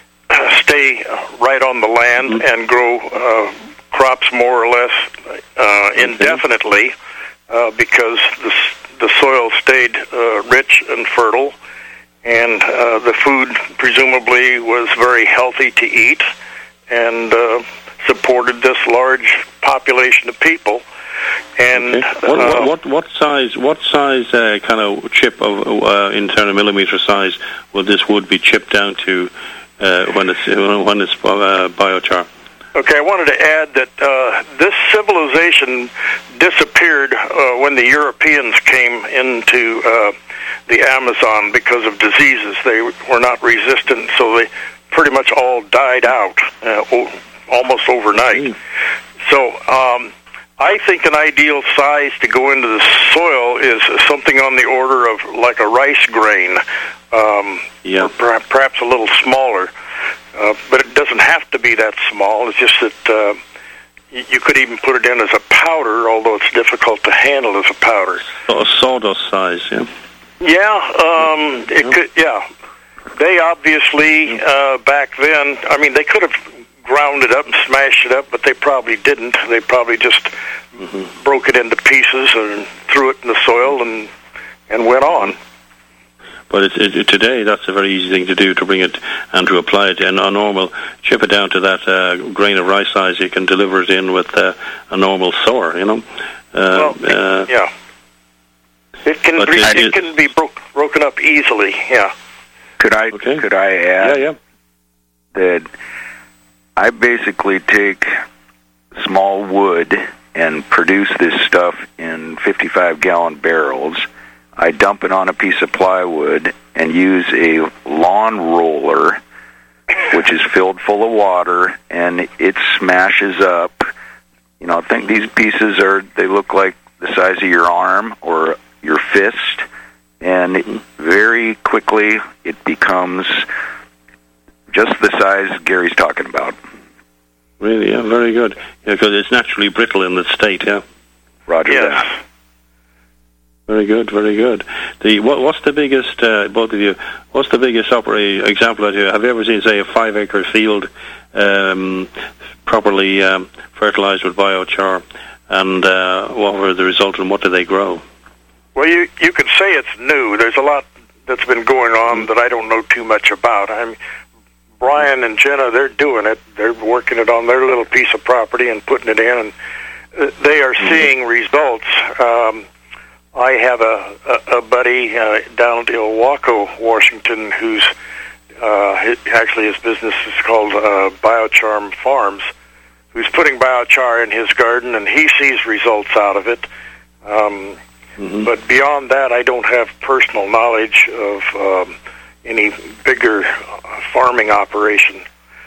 stay right on the land mm-hmm. and grow uh, crops more or less uh, indefinitely uh, because the, the soil stayed uh, rich and fertile, and uh, the food presumably was very healthy to eat and uh, supported this large population of people. And okay. what, uh, what, what what size what size uh, kind of chip of uh, in terms of millimeter size will this wood be chipped down to uh, when it's when it's uh, biochar? Okay, I wanted to add that uh, this civilization disappeared uh, when the Europeans came into uh, the Amazon because of diseases. They were not resistant, so they pretty much all died out uh, o- almost overnight. Mm. So um, I think an ideal size to go into the soil is something on the order of like a rice grain, um, yeah. or per- perhaps a little smaller. Uh, but it doesn't have to be that small. It's just that uh, y- you could even put it in as a powder, although it's difficult to handle as a powder. So a sawdust size, yeah. Yeah, um, it yeah. could. Yeah, they obviously uh, back then. I mean, they could have ground it up and smashed it up, but they probably didn't. They probably just mm-hmm. broke it into pieces and threw it in the soil and and went on. But it, it, today, that's a very easy thing to do, to bring it and to apply it in a normal, chip it down to that uh, grain of rice size. You can deliver it in with uh, a normal sower, you know. Uh, well, uh, yeah. It can be, it, it can be broke, broken up easily, yeah. Could I okay. could I add yeah, yeah. that I basically take small wood and produce this stuff in fifty-five gallon barrels. I dump it on a piece of plywood and use a lawn roller, which is filled full of water, and it smashes up. You know, I think these pieces are, they look like the size of your arm or your fist, and very quickly it becomes just the size Gary's talking about. Really, yeah, very good. Yeah, because it's naturally brittle in its state, yeah. Roger yes. that. Very good, very good. The what, what's the biggest, uh, both of you, what's the biggest opera, example that you, have you ever seen, say, a five-acre field um, properly um, fertilized with biochar, and uh, what were the results and what did they grow? Well, you you could say it's new. There's a lot that's been going on that I don't know too much about. I mean, Brian and Jenna, they're doing it. They're working it on their little piece of property and putting it in, and uh, they are mm-hmm. seeing results. Um, I have a, a, a buddy uh, down in Ilwaco, Washington, who's uh, his, actually his business is called uh, Biochar Farms, who's putting biochar in his garden, and he sees results out of it. Um, mm-hmm. But beyond that, I don't have personal knowledge of um, any bigger farming operation.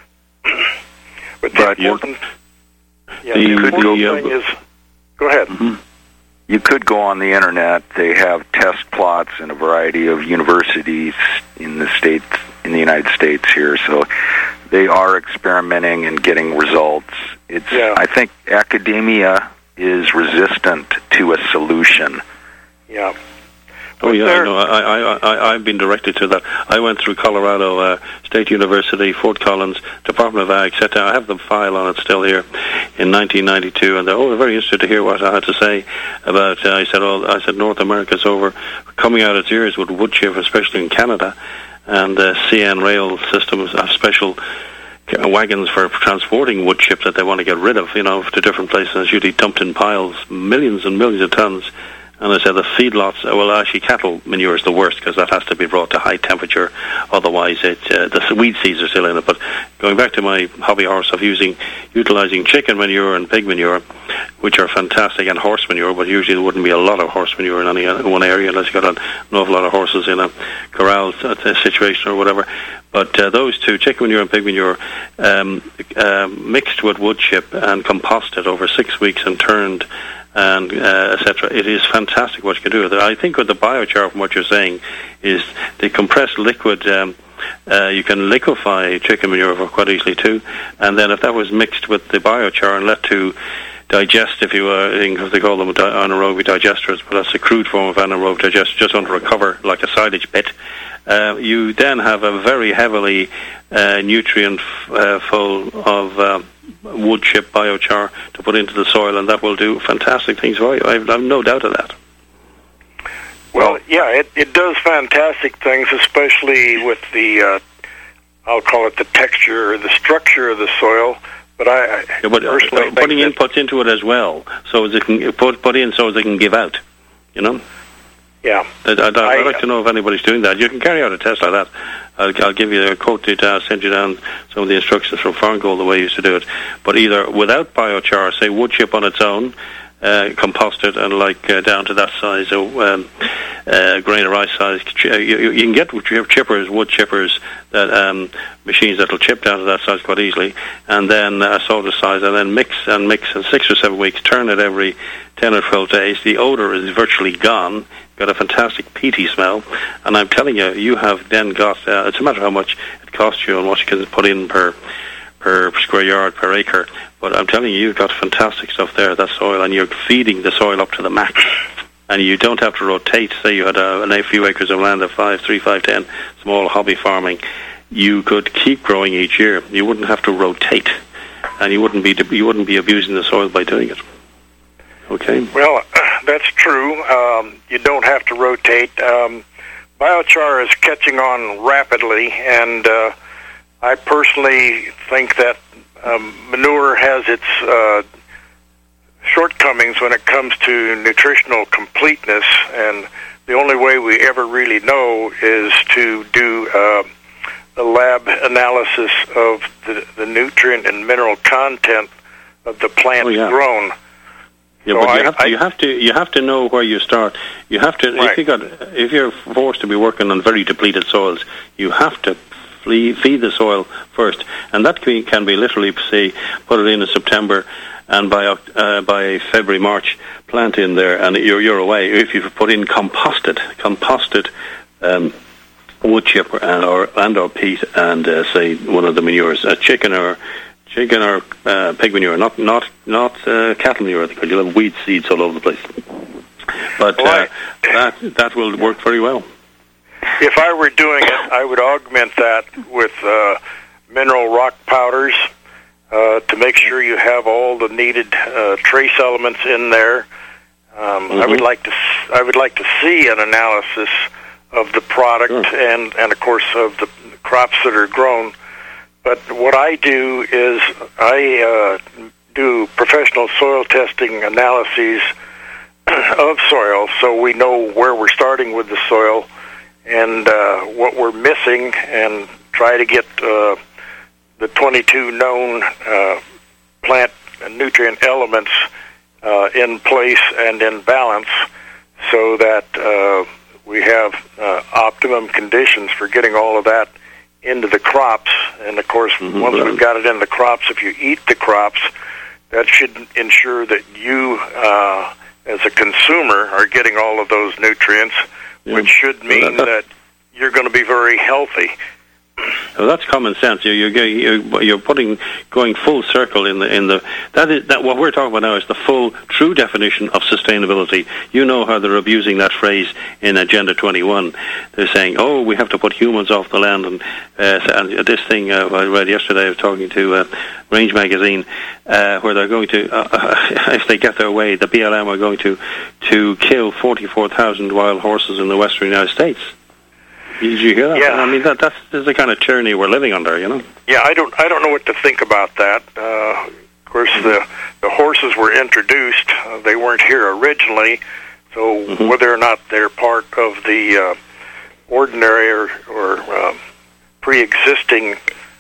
But the but important, yeah, the the important the, uh, thing is, go ahead. Mm-hmm. You could go on the internet. They have test plots in a variety of universities in the states, in the United States here. So they are experimenting and getting results. It's. Yeah. I think academia is resistant to a solution. Yeah. Oh yeah, I know. I, I, I, I've been directed to that. I went through Colorado uh, State University, Fort Collins, Department of Ag, set down. I have the file on it still here in nineteen ninety-two, and they're oh, very interested to hear what I had to say about. Uh, I said, oh, I said North America's over, coming out its ears with wood chip, especially in Canada, and uh, C N rail systems have special wagons for transporting wood chip that they want to get rid of. You know, to different places. It's usually dumped in piles, millions and millions of tons. And I said the feedlots, well, actually cattle manure is the worst because that has to be brought to high temperature. Otherwise, it, uh, the weed seeds are still in it. But going back to my hobby horse of using, utilizing chicken manure and pig manure, which are fantastic, and horse manure, but usually there wouldn't be a lot of horse manure in any in one area unless you got an awful lot of horses in a corral situation or whatever. But uh, those two, chicken manure and pig manure, um, uh, mixed with wood chip and composted over six weeks and turned, and uh, et cetera. It is fantastic what you can do with it. I think with the biochar, from what you're saying, is the compressed liquid. Um, uh, you can liquefy chicken manure quite easily too, and then if that was mixed with the biochar and let to digest, if you uh, think they call them anaerobic digesters, but that's a crude form of anaerobic digestion, just under a cover like a silage pit. Uh, you then have a very heavily uh, nutrient uh, full of uh, wood chip biochar to put into the soil, and that will do fantastic things for you. I have, I have no doubt of that. Well, yeah, it, it does fantastic things, especially with the, uh, I'll call it the texture or the structure of the soil. But I yeah, but, personally uh, putting inputs into it as well, so as it can put put in so as they can give out. You know. Yeah. I'd, I'd, I, I'd like to know if anybody's doing that. You can carry out a test like that. I'll, I'll give you a quote to uh, send you down some of the instructions from Farm Gold, the way you used to do it. But either without biochar, say wood chip on its own, uh, composted and like uh, down to that size, so um, uh, grain of rice size. You, you can get chippers, wood chippers, that um, machines that'll chip down to that size quite easily, and then uh, sorted size, and then mix and mix in six or seven weeks. Turn it every ten or twelve days. The odor is virtually gone. Got a fantastic peaty smell, and I'm telling you, you have then got. Uh, it's a matter how much it costs you and what you can put in per per square yard, per acre. But I'm telling you, you've got fantastic stuff there, that soil, and you're feeding the soil up to the max. And you don't have to rotate. Say you had a, a few acres of land of five, three, five, ten, small hobby farming. You could keep growing each year. You wouldn't have to rotate, and you wouldn't be you wouldn't be abusing the soil by doing it. Okay. Well, that's true. Um, you don't have to rotate. Um, biochar is catching on rapidly, and uh, I personally think that um, manure has its uh, shortcomings when it comes to nutritional completeness, and the only way we ever really know is to do uh, a lab analysis of the, the nutrient and mineral content of the plants oh, yeah. grown. Yeah, so but I, you have to, I, you have to you have to know where you start. You have to right. if you got if you're forced to be working on very depleted soils, you have to flee, feed the soil first, and that can, can be literally say put it in in September, and by uh, by February March plant in there, and you're you're away. If you put in composted composted um, wood chip and or and or peat and uh, say one of the manures, a chicken or. Chicken or uh, pig manure, not not not uh, cattle manure, because you'll have weed seeds all over the place. But uh, that that will work very well. If I were doing it, I would augment that with uh, mineral rock powders uh, to make sure you have all the needed uh, trace elements in there. Um, mm-hmm. I would like to I would like to see an analysis of the product sure. and and of course of the crops that are grown. But what I do is I uh, do professional soil testing analyses of soil, so we know where we're starting with the soil and uh, what we're missing, and try to get uh, the twenty-two known uh, plant and nutrient elements uh, in place and in balance, so that uh, we have uh, optimum conditions for getting all of that into the crops. And of course, mm-hmm. once we've got it in the crops, if you eat the crops, that should ensure that you uh, as a consumer are getting all of those nutrients, yeah. which should mean well, that you're going to be very healthy. Well, that's common sense. You're, you're you're putting going full circle in the in the that is that what we're talking about now is the full true definition of sustainability. You know how they're abusing that phrase in Agenda twenty-one. They're saying, "Oh, we have to put humans off the land," and, uh, and this thing uh, I read yesterday. I was talking to uh, Range Magazine, uh, where they're going to, uh, if they get their way, the B L M are going to to kill forty-four thousand wild horses in the western United States. Did you hear that? Yeah. I mean, that, that's, that's the kind of tyranny we're living under, you know? Yeah, I don't I don't know what to think about that. Uh, of course, mm-hmm. the, the horses were introduced. Uh, they weren't here originally, so mm-hmm. whether or not they're part of the uh, ordinary or, or uh, pre-existing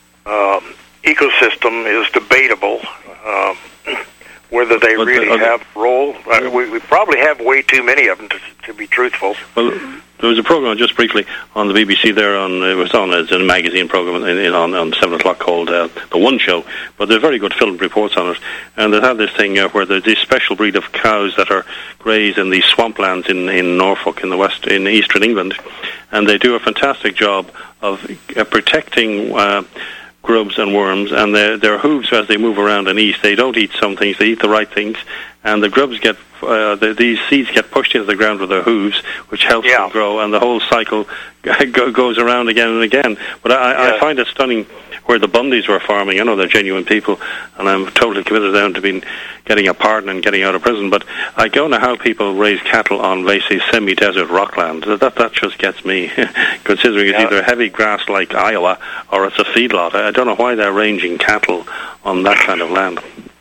um, ecosystem is debatable. Um, whether they but really the, have a role. Uh, we, we probably have way too many of them, to, to be truthful. Well, there was a program just briefly on the B B C there. On it was on it's a magazine program in, in, on on seven o'clock called uh, The One Show. But there's very good filmed reports on it, and they have this thing uh, where there's this special breed of cows that are grazed in these swamplands in in Norfolk in the west in eastern England, and they do a fantastic job of uh, protecting. Uh, grubs and worms, and their their hooves as they move around and eat. They don't eat some things; they eat the right things, and the grubs get uh, the, these seeds get pushed into the ground with their hooves, which helps yeah. them grow, and the whole cycle goes around again and again. But I, yeah. I find it stunning where the Bundys were farming. I know they're genuine people, and I'm totally committed to them to being getting a pardon and getting out of prison. But I don't know how people raise cattle on basically semi-desert rockland. That that just gets me, considering it's yeah. either heavy grass like Iowa or it's a feedlot. I don't know why they're ranging cattle on that kind of land.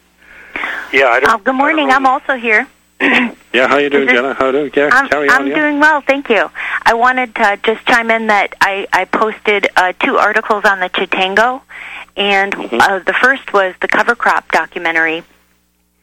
Yeah, I don't. Uh, good morning. I'm also here. Yeah, how you doing, this, Jenna? How do you yeah, I'm, carry on? I'm yeah? doing well, thank you. I wanted to just chime in that I, I posted uh, two articles on the Chitango, and mm-hmm. uh, the first was the cover crop documentary.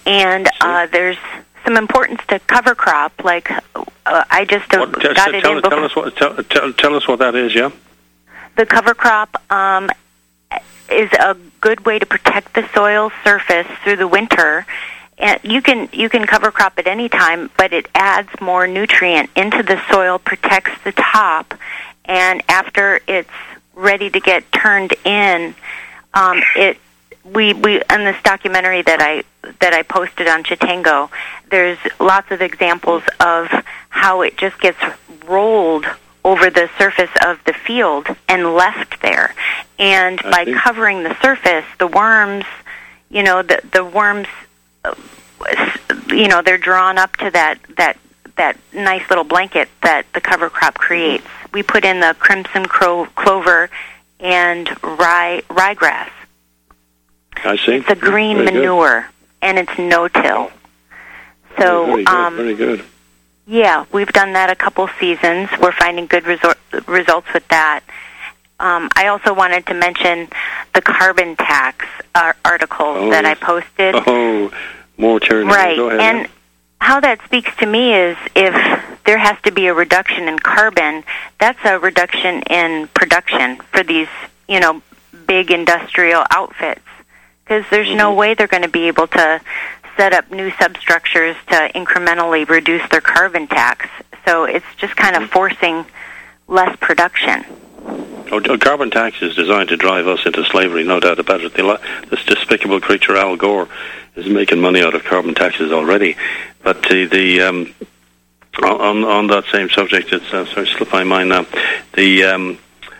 and uh, there's some importance to cover crop. Like uh, I just uh, what, got tell, it tell, in tell before. us what tell, tell, tell us what that is. Yeah. The cover crop um, is a good way to protect the soil surface through the winter. And you can you can cover crop at any time, but it adds more nutrient into the soil, protects the top, and after it's ready to get turned in, um, it we we in this documentary that I that I posted on Chitango, there's lots of examples of how it just gets rolled over the surface of the field and left there, and I by see. covering the surface, the worms, you know, the the worms. You know, they're drawn up to that, that that nice little blanket that the cover crop creates. We put in the crimson cro- clover and rye ryegrass. I see. It's a green very manure, good. And it's no-till. So, very good. Um, very good. Yeah, we've done that a couple seasons. We're finding good resor- results with that. Um, I also wanted to mention the carbon tax uh, article oh, that yes. I posted. Oh, more turn. Right, Go ahead, and yeah. how that speaks to me is if there has to be a reduction in carbon, that's a reduction in production for these, you know, big industrial outfits, because there's mm-hmm. no way they're going to be able to set up new substructures to incrementally reduce their carbon tax. So it's just kind of mm-hmm. forcing less production. Oh, carbon tax is designed to drive us into slavery, no doubt about it. The, this despicable creature Al Gore is making money out of carbon taxes already. But the, the um, on on that same subject, it's uh, sorry, slipped my mind now. The um,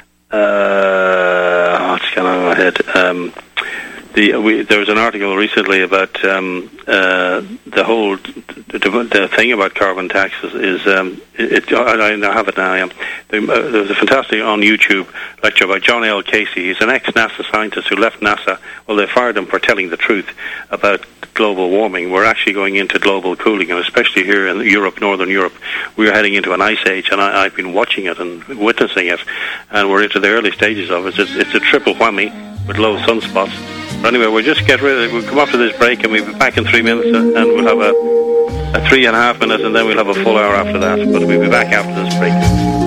uh, what's going on in my head? Um, the we, there was an article recently about um, uh, the whole the, the thing about carbon taxes is um, it, it, I, I have it now. Yeah. There was a fantastic on YouTube lecture by John L. Casey. He's an ex-NASA scientist who left NASA. Well, they fired him for telling the truth about global warming. We're actually going into global cooling, and especially here in Europe, Northern Europe, we're heading into an ice age, and I, I've been watching it and witnessing it, and we're into the early stages of it. It's, it's a triple whammy with low sunspots. But anyway, we'll just get rid of it. We'll come after this break, and we'll be back in three minutes, and we'll have a, a three and a half minutes, and then we'll have a full hour after that. But we'll be back after this break.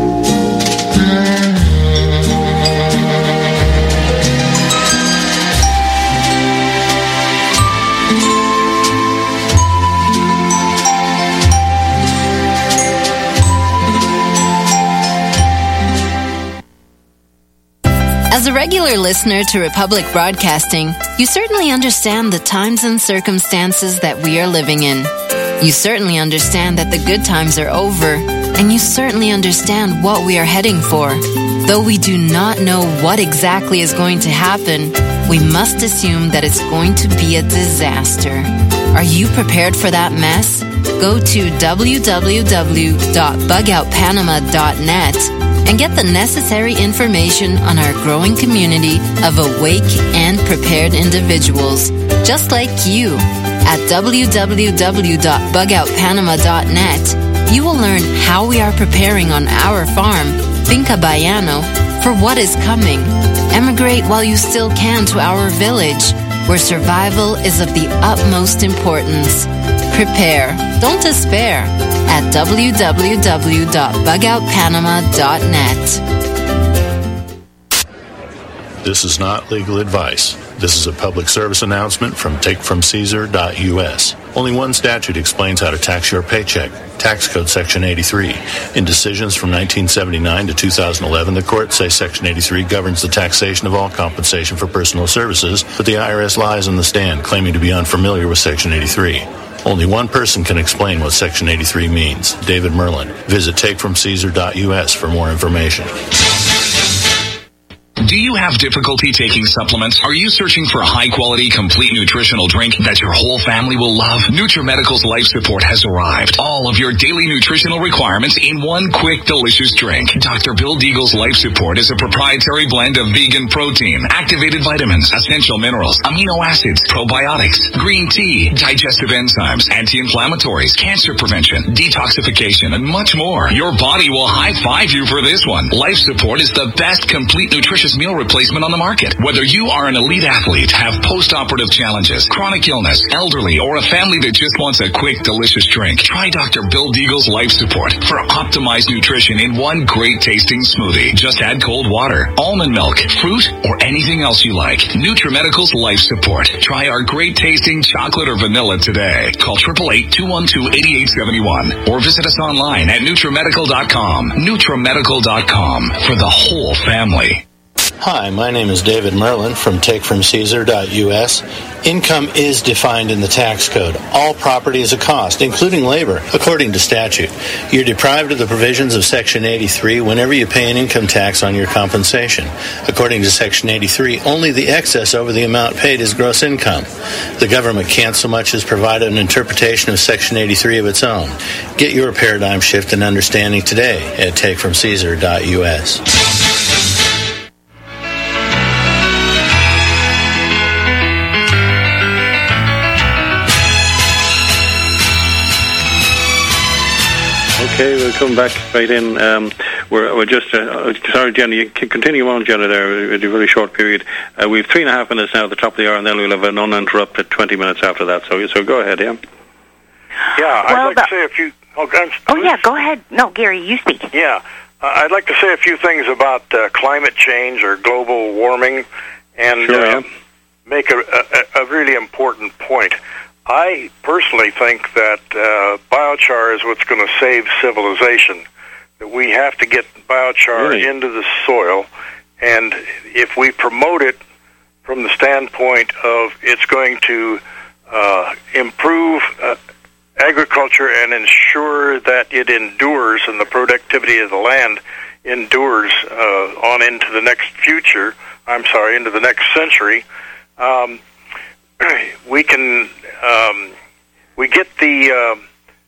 As a regular listener to Republic Broadcasting, you certainly understand the times and circumstances that we are living in. You certainly understand that the good times are over, and you certainly understand what we are heading for. Though we do not know what exactly is going to happen, we must assume that it's going to be a disaster. Are you prepared for that mess? Go to w w w dot bug out panama dot net and get the necessary information on our growing community of awake and prepared individuals, just like you. At w w w dot bug out panama dot net, you will learn how we are preparing on our farm, Finca Bayano, for what is coming. Emigrate while you still can to our village, where survival is of the utmost importance. Prepare, don't despair, at w w w dot bug out panama dot net. This is not legal advice. This is a public service announcement from take from caesar dot u s. Only one statute explains how to tax your paycheck. Tax Code Section eighty-three. In decisions from nineteen seventy-nine to two thousand eleven, the courts say Section eighty-three governs the taxation of all compensation for personal services, but the I R S lies on the stand, claiming to be unfamiliar with Section eighty-three. Only one person can explain what Section eighty-three means, David Merlin. Visit take from caesar dot u s for more information. Do you have difficulty taking supplements? Are you searching for a high-quality, complete nutritional drink that your whole family will love? NutriMedical's Life Support has arrived. All of your daily nutritional requirements in one quick, delicious drink. Doctor Bill Deagle's Life Support is a proprietary blend of vegan protein, activated vitamins, essential minerals, amino acids, probiotics, green tea, digestive enzymes, anti-inflammatories, cancer prevention, detoxification, and much more. Your body will high-five you for this one. Life Support is the best complete nutritious meal replacement on the market. Whether you are an elite athlete, have post-operative challenges, chronic illness, elderly, or a family that just wants a quick, delicious drink, try Doctor Bill Deagle's Life Support for optimized nutrition in one great tasting smoothie. Just add cold water, almond milk, fruit, or anything else you like. NutriMedical's Life Support. Try our great tasting chocolate or vanilla today. Call eight eight eight, two one two, eight eight seven one or visit us online at NutriMedical dot com. NutriMedical dot com for the whole family. Hi, my name is David Merlin from Take From Caesar dot U S. Income is defined in the tax code. All property is a cost, including labor, according to statute. You're deprived of the provisions of Section eighty-three whenever you pay an income tax on your compensation. According to Section eighty-three, only the excess over the amount paid is gross income. The government can't so much as provide an interpretation of Section eighty-three of its own. Get your paradigm shift and understanding today at Take From Caesar dot U S. Okay, we'll come back right in. Um, we're, we're just, uh, sorry, Jenny, you can continue on, Jenny, there, in a very short period. Uh, we have three and a half minutes now at the top of the hour, and then we'll have an uninterrupted twenty minutes after that. So, so go ahead, yeah? Yeah, I'd Well, like the- to say a few... Oh, I'm, Oh, yeah, go ahead. No, Gary, you speak. Yeah, uh, I'd like to say a few things about uh, climate change or global warming and Sure, uh, yeah. make a, a, a really important point. I personally think that uh, biochar is what's going to save civilization, that we have to get biochar Really? into the soil, and if we promote it from the standpoint of it's going to uh, improve uh, agriculture and ensure that it endures and the productivity of the land endures uh, on into the next future, I'm sorry, into the next century, um, we can um, we get the uh,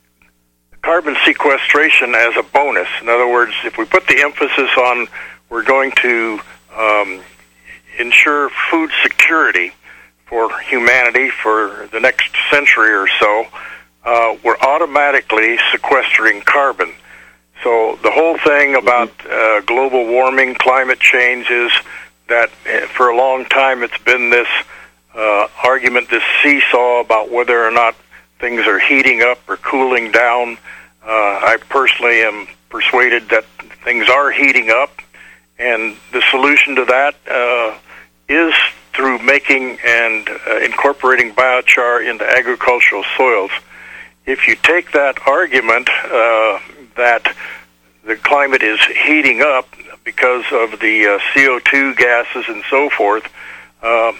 carbon sequestration as a bonus. In other words, if we put the emphasis on we're going to um, ensure food security for humanity for the next century or so, uh, we're automatically sequestering carbon. So the whole thing about uh, global warming, climate change is that uh, for a long time it's been this uh, argument, this seesaw about whether or not things are heating up or cooling down. Uh, I personally am persuaded that things are heating up, and the solution to that uh, is through making and uh, incorporating biochar into agricultural soils. If you take that argument uh, that the climate is heating up because of the uh, C O two gases and so forth, um,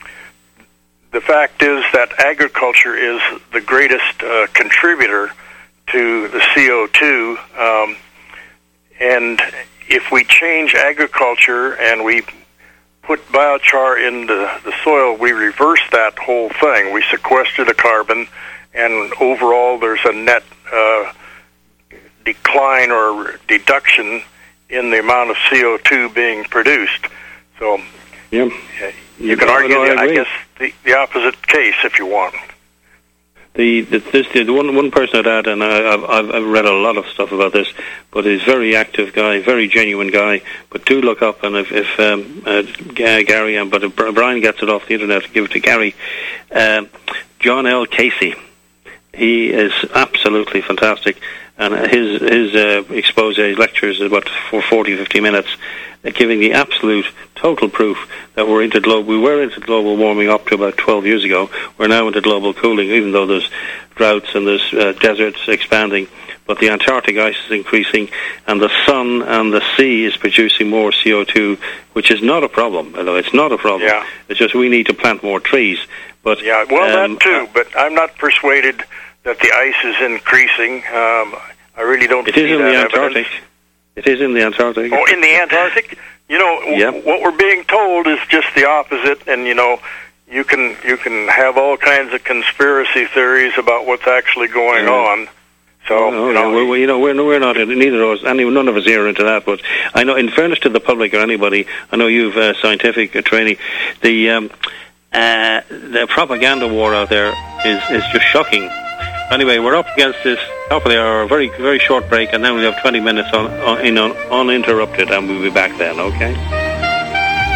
the fact is that agriculture is the greatest uh, contributor to the C O two, um, and if we change agriculture and we put biochar into the soil, we reverse that whole thing. We sequester the carbon, and overall there's a net uh, decline or reduction in the amount of C O two being produced. So yeah. you can No, argue, no, I the, I agree. guess, the, the opposite case if you want. The, the this the one one person I'd add, and I, I've I've I've read a lot of stuff about this, but he's a very active guy, very genuine guy. But do look up, and if, if um, uh, G- Gary, and but if Brian gets it off the internet, give it to Gary. Um, John L. Casey, he is absolutely fantastic, and his his uh, expose, his lectures is about for forty, fifty minutes, uh, giving the absolute total proof that we're into global. We were into global warming up to about twelve years ago. We're now into global cooling, even though there's droughts and there's uh, deserts expanding. But the Antarctic ice is increasing, and the sun and the sea is producing more C O two, which is not a problem. Although it's not a problem. Yeah. It's just we need to plant more trees. But Yeah, well, um, that too, but I'm not persuaded that the ice is increasing. Um, I really don't it see is in that the evidence. Antarctic. It is in the Antarctic. Oh, in the Antarctic? You know, w- Yeah. what we're being told is just the opposite, and, you know, you can you can have all kinds of conspiracy theories about what's actually going Yeah. on. So, Oh, you yeah, know, well, well, you know, we're we're not neither of us, any none of us here into that. But I know, in fairness to the public or anybody, I know you've uh, scientific uh, training. The um, uh, the propaganda war out there is is just shocking. Anyway, we're up against this top of the hour, a very very short break, and then we have twenty minutes on, on in on, uninterrupted, and we'll be back then. Okay.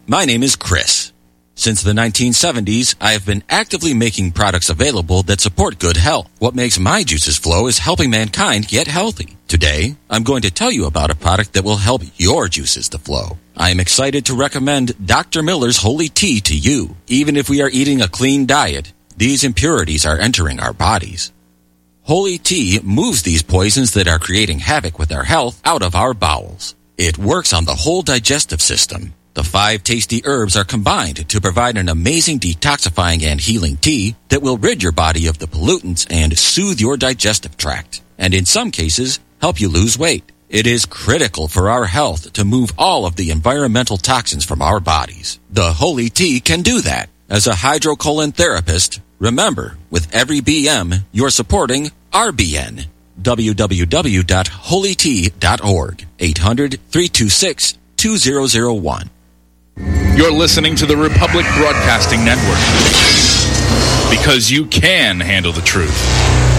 My name is Chris. Since the nineteen seventies, I have been actively making products available that support good health. What makes my juices flow is helping mankind get healthy. Today, I'm going to tell you about a product that will help your juices to flow. I am excited to recommend Doctor Miller's Holy Tea to you. Even if we are eating a clean diet, these impurities are entering our bodies. Holy Tea moves these poisons that are creating havoc with our health out of our bowels. It works on the whole digestive system. The five tasty herbs are combined to provide an amazing detoxifying and healing tea that will rid your body of the pollutants and soothe your digestive tract, and in some cases, help you lose weight. It is critical for our health to move all of the environmental toxins from our bodies. The Holy Tea can do that. As a hydrocolon therapist, remember, with every B M, you're supporting R B N. w w w dot holy tea dot org. eight hundred, three two six, two zero zero one. You're listening to the Republic Broadcasting Network. Because you can handle the truth.